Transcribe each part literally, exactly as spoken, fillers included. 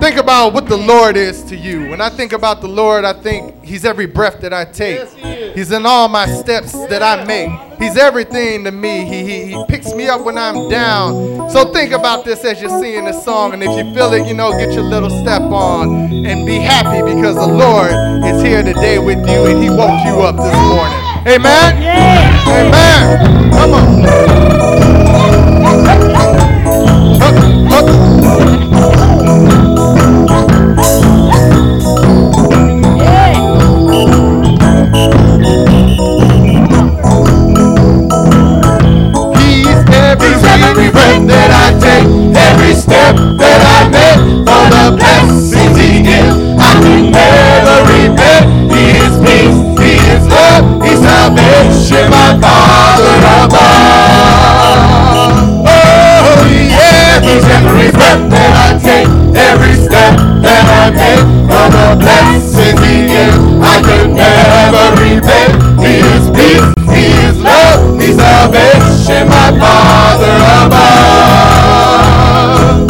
Think about what the Lord is to you. When I think about the Lord, I think He's every breath that I take. Yes, he is. He's in all my steps that I make. He's everything to me. He, he, he picks me up when I'm down. So think about this as you're singing this song. And if you feel it, you know, get your little step on and be happy because the Lord is here today with you and He woke you up this morning. Amen? Yeah. Amen. Come on. Up, up. Every breath that I take, every step that I make, for the blessings He gives, I can never repay. He is peace, He is love, He's salvation, my Father above. Oh yeah, He's every breath that I take, every step that I make, for the blessings He gives, I can never repay. He is peace, He is love, He's salvation, my Father above.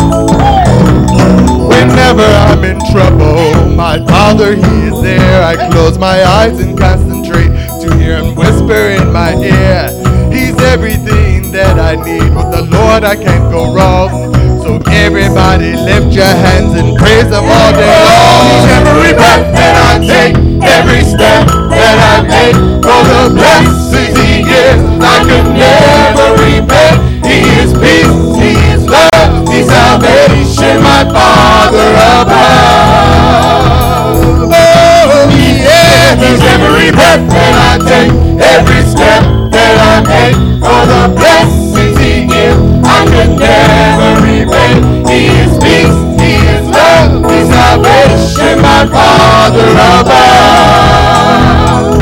Whenever I'm in trouble, my Father, He is there. I close my eyes and concentrate to hear Him whisper in my ear. He's everything that I need. With the Lord, I can't go wrong. So everybody lift your hands and praise Him all day long. He's every breath that I take, every step that I make, for the blessings He gives, I can never repay. He is peace, He is love, He's salvation, my Father above. Oh yeah, He's every breath that I take, every step that I make, for the blessings He gives, I can never repay. He is peace, He is love, He's salvation, my Father above.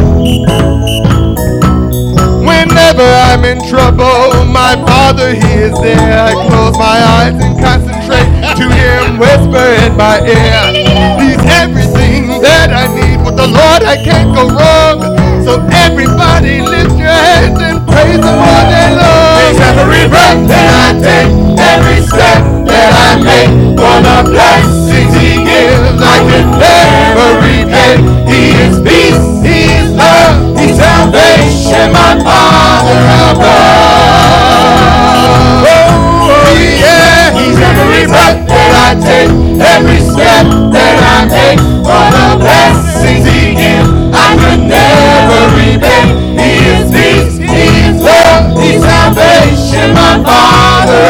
Whenever I'm in trouble, my Father, He is there. I close my eyes and concentrate to hear Him whisper in my ear. He's everything that I need. With the Lord, I can't go wrong. So everybody lift your hands and praise Him all day long. He's every breath that I take, every step that I make, for the blessings He gives, I can never repay. He is peace, He is love, He's salvation, my Father above. Oh yeah, He's every breath that I take, every step that I make, for the blessings He gives, I can never repay. He is peace, He is love, He's salvation, my Father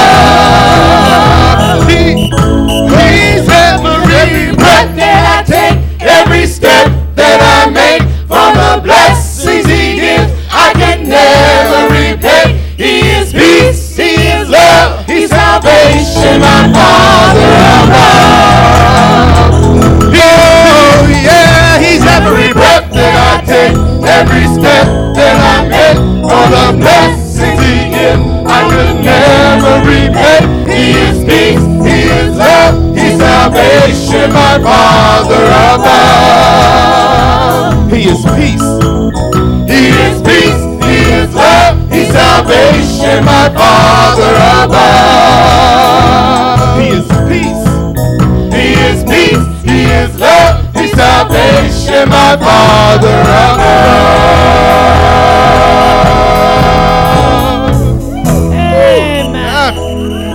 above. He, he's every breath that I take, every step that I make, for the blessings He gives, I can never repay. He is peace, He is love, He's salvation, my Father above. Oh yeah, He's every breath that I take, every step that I make, for the blessings He gives, I could never repay. He is peace, He is love, He's salvation, my Father above. He is peace. He is peace, He is love, He's salvation, my Father above. He is peace. He is peace, He is love, He's salvation, my Father